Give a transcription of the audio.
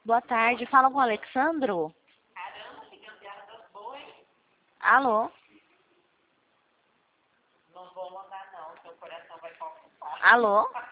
Boa tarde. Fala com o Alexandro? Alô? Não vou mandar não, seu coração vai palpitar. Alô?